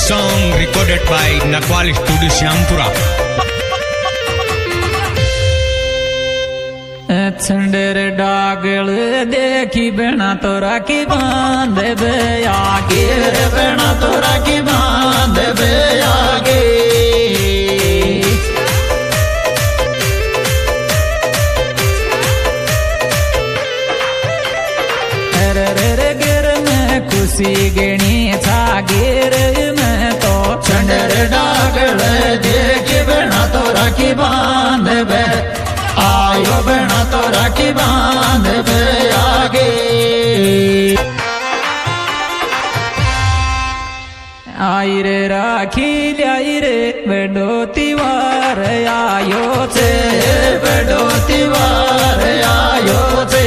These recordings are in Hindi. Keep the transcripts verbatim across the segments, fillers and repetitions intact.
song recorded by Nakwal Studio Syampura. छंडेर डागल देखी बेना तोरा की बांध बे आगे रे बेना तोरा की बांध बे आगे रे रे रे गिर में खुशी गिणी था गिर में तो छंडेर डागल देखी बेना तोरा की बांध बे आयो बेना तोरा की बांध बे आगे आई रे राखी लाई रे बेडो तिवार आयो छे बेडो तिवार आयो छे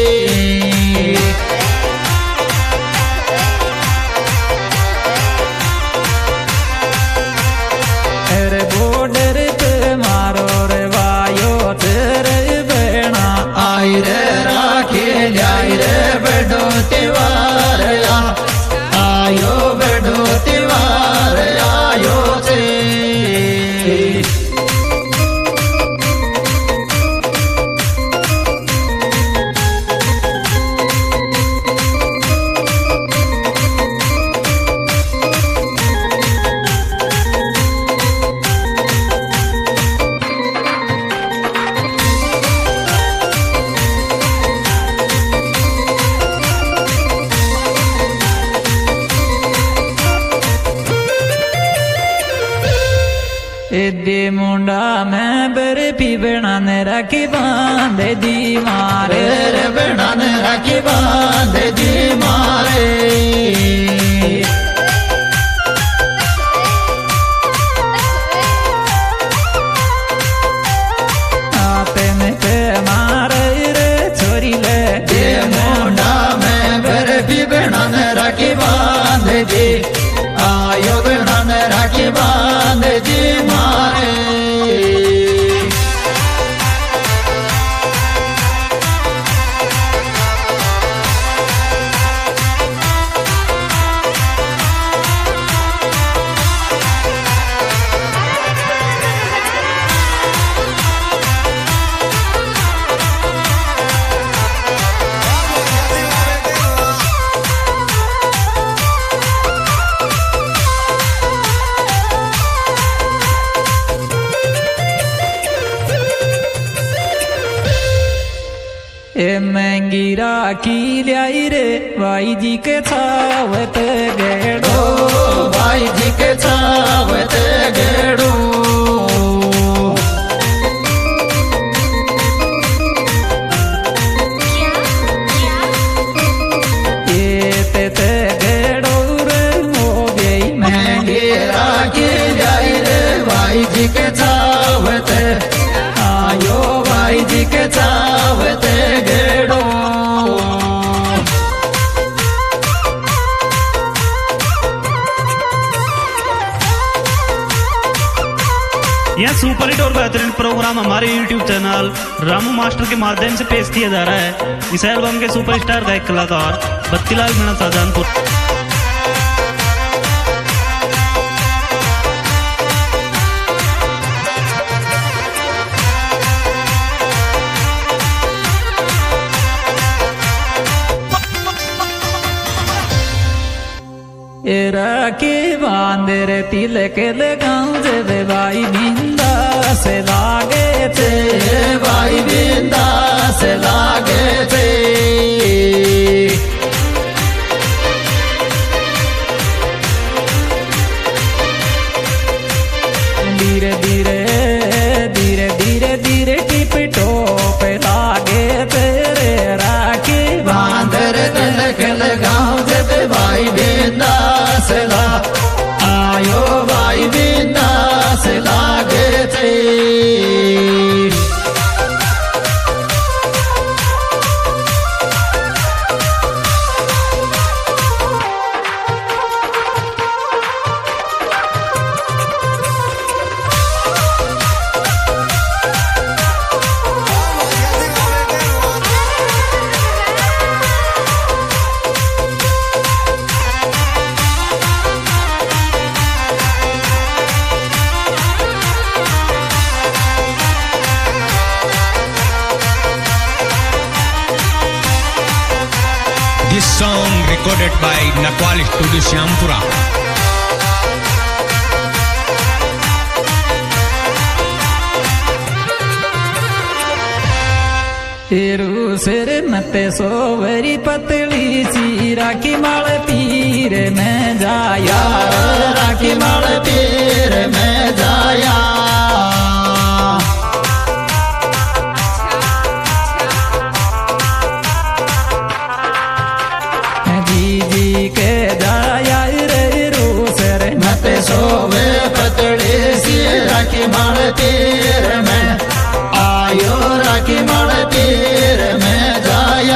रे बॉर्डर पे मारो रे वायो तेरे बेना आई रे राखी लाई रे बेडो तिवार आयो बेडो तिवार आयो छे दे मुंडा में बर्फी बेना ने राखी बांधे दी मारे रे बेना ने राखी बांधे दी मारे आते में पे मारे रे छोरी ले दे मुंडा में बर्फी बेना ने राखी बांधे दी आयो बेना ने राखी बांधे दी मारे ए महंगी राखी लाई रे भाई जी के छावत गेड़ो भाई जी के छावत गेड़ो ये ते ते गेड़ो रे हो गई महंगी राखी लाई रे भाई जी के छावत आयो भाई जी के छावत गेड़ो यह सुपर हिट और बेहतरीन प्रोग्राम हमारे यूट्यूब चैनल रामू मास्टर के माध्यम से पेश किया जा रहा है। इस एल्बम के सुपरस्टार गायक कलाकार बत्तीलाल मीणा शाहजहानपुर। राखी बांधे रे तिलक लगाऊं जे भाई बिंदा से लागे थे भाई बिंदा से लागे थे धीरे धीरे धीरे धीरे धीरे टिप टोप लागे तेरे राखी बांध रे तिलक लगाऊं जे भाई बिंदा ला आयो भाई बिंदास लागे थे song recorded by Nakwal Studio Syampura. तेरू सिर मते सोवरी पतली सी राखी माल तीर में जाया राखी माल तीर में जाया जी जी के जाया रे रू सिर मते सोवे पतली सी राखी माल तीर में आयो राखी माल तीर में जाया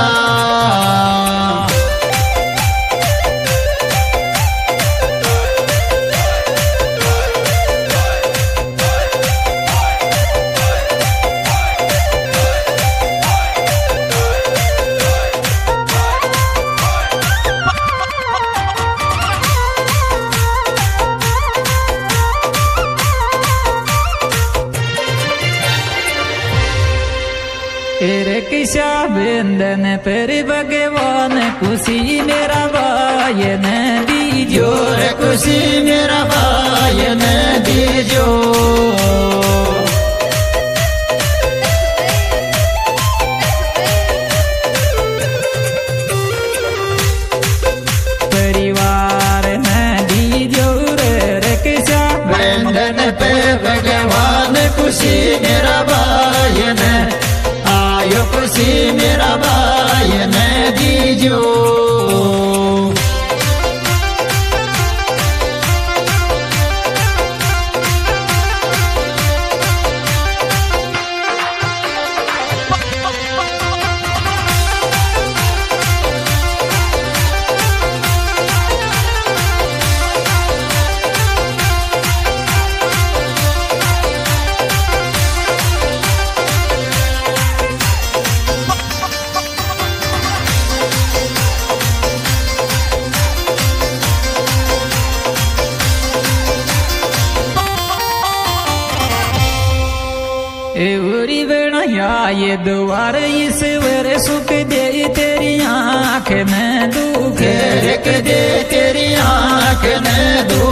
तेरे किसा बिंदन पर भगवान खुशी मेरा भाईन दीजो रे खुशी मेरा भाईन दीजो परिवार में दीजो रे किसा बिंदन पर भगवान खुशी मेरा भाईन आयो खुशी मेरा भाई ने दीजो एवरी बेणया ये द्वार ईश्वर सुख दे तेरी आँख में दुख रख दे तेरी आँख में दुख